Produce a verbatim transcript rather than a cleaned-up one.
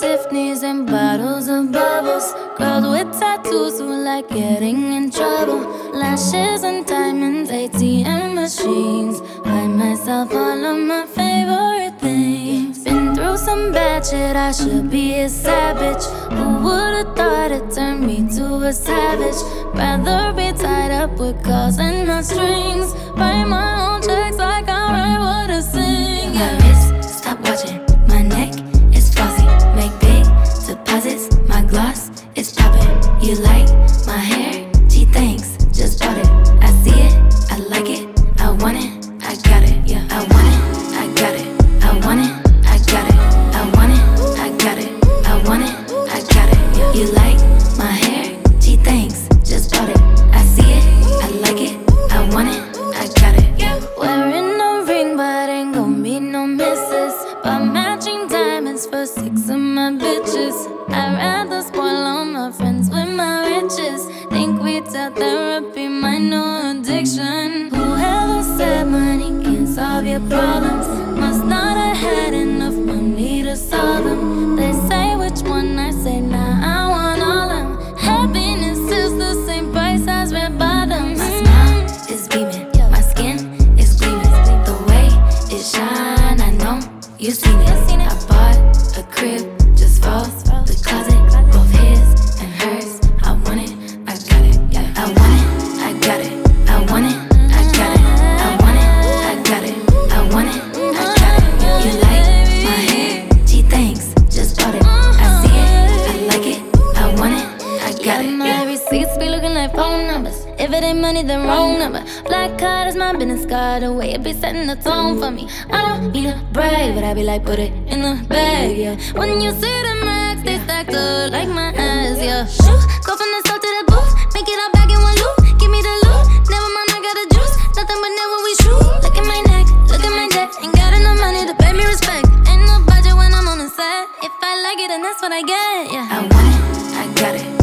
Tiffany's and bottles of bubbles. Girls with tattoos who like getting in trouble. Lashes and diamonds, A T M machines. Buy myself all of my favorite things. Been through some bad shit, I should be a savage. Who would've thought it turned me to a savage? Rather be tied up with calls and not strings. Write my own checks like I write what I sing. Yeah. My wrist, stop watching. My neck is flossy. Make big deposits. My gloss is popping. You like my hair? Gee, thanks. Just bought it. I see it. I like it. I want it. I got it. Yeah. I want it. I got it. I want it. I got it. I want it. I got it. I want it. I got it. Yeah. You like my hair? Gee, thanks. Just bought it. I see it. I like it. I want it. I got it. Yeah. Wearing a ring, but ain't gon' be no misses. But matching diamonds for six of my bitches. I'd rather spoil all my friends with my riches. Think we tell therapy my new addiction. Whoever said money can't solve your problems must not have had enough money to solve them. They say which one, I say nah, I want all them. Happiness is the same price as red bottoms. My smile is beaming. My skin is gleaming. The way it shine, I know you seen it. I bought a crib just for the closet, both his and hers. I want it, I got it. Yeah, I want it, I got it. I want it, I got it. I want it, I got it. I want it, I got it. You like my hair? Gee, thanks. Just bought it. I see it, I like it. I want it, I got it. My receipts be looking like phone numbers. If it ain't money, then wrong number. Black card is my business card. The way it be setting the tone for me. I don't need to brag, but I be like, put it in the bag, yeah. When you see the max, they stacked up like my ass, yeah. Shoot, go from the store to the booth. Make it all back in one loop. Give me the loot. Never mind, I got the juice. Nothing but never we shoot. Look at my neck, look at my debt. Ain't got enough money to pay me respect. Ain't no budget when I'm on the set. If I like it, then that's what I get, yeah. I want it, I got it.